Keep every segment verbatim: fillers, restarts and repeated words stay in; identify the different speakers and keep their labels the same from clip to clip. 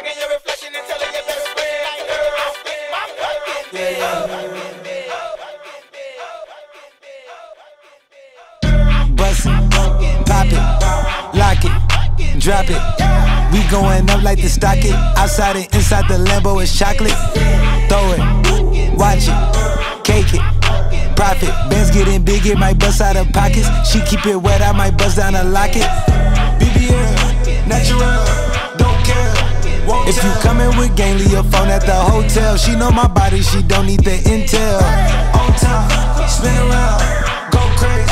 Speaker 1: checking your reflection and telling your best friend, like, girl, I'll stick my fucking dick up.
Speaker 2: Bust it, pop it, lock it, drop it. We going up like the stock it. Outside and inside the Lambo is chocolate. Throw it, watch it, cake it, profit. Bands getting big, it might bust out of pockets. She keep it wet, I might bust down a locket. B B L, natural, don't care. If you coming with gang, leave your phone at the hotel. She know my body, she don't need the intel. On time, spin around, go crazy.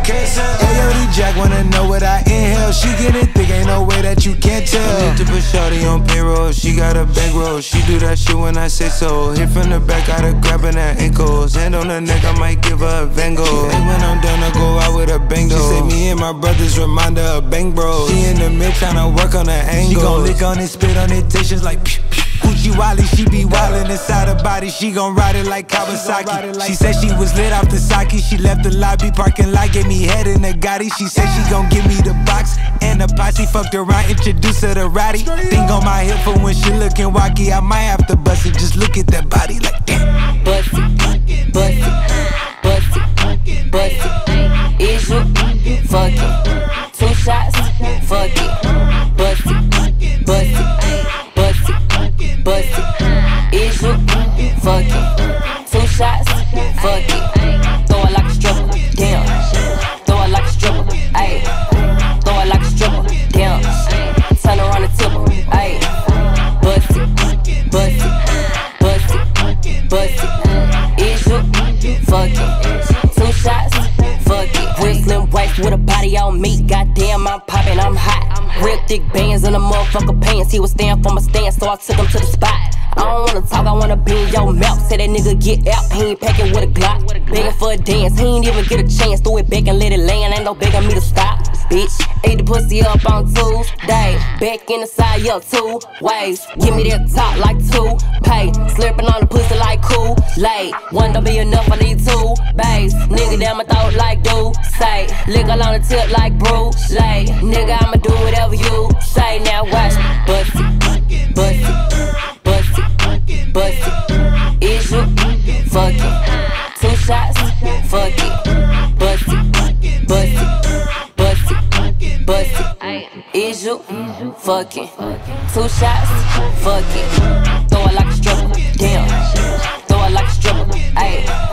Speaker 2: Ayo, Jack wanna know what I inhale. She get it thick, ain't no way that you can't tell. I need to put shawty on payroll, she got a bankroll. She do that shit when I say so. Hit from the back, got her grabbing her ankles. Hand on her neck, I might give her a Van Gogh. And when I'm done, I go out with a bang though. She say me and my brothers remind her of bang bro. She in the mid tryna work on her angle. She gon' lick on it, spit on it, taste just like pew pew. Uchi Wally, she be wildin' inside her body. She gon' ride it like Kawasaki. She said she was lit off the sake. She left the lobby parking lot, gave me head in the Gotti. She said she gon' give me the box and the posse. Fucked around, introduced her to Roddy. Thing on my hip for when she looking wacky. I might have to bust it, just look at that body like damn.
Speaker 3: Bust it, bust it, bust it, bust it. Is you fuck it? Two shots, fuck it. Bust it, bust it, bust it. Bust it, is you fucking? Two shots, fuck it. Throw it like a stripper, damn. Throw it like a stripper, ayy. Throw it like a stripper, damn. Turn around and tip her, ayy. Bust it, bust it, bust it, bust it. Is you fucking? Two shots, fuck it. Real slim waist with a body on me. Goddamn, I'm poppin', I'm hot. Real thick bands in the motherfucker pants. He was staying for my stand, so I took him to the spot. I don't wanna talk, I wanna be in your mouth. Say that nigga get out, he ain't packing with a Glock. Begging for a dance, he ain't even get a chance. Throw it back and let it land, ain't no begging me to stop. Bitch, ate the pussy up on Tuesday. Back in the side, up two ways. Give me that top like two pay. Slurping on the pussy like Kool-Aid. One don't be enough, I need two bays. Nigga down my throat like do say. Lick on the tip like Bruce Lee. Nigga, I'ma do whatever you say. Now watch me, bust it, bust it, bust it, bust it. Is you fucking? Two shots, fuck it. Bust it, bust it, bust it, bust it. Is you fucking? Two shots, fuck it. Throw it like a stripper, damn. Throw it like a stripper, ayy.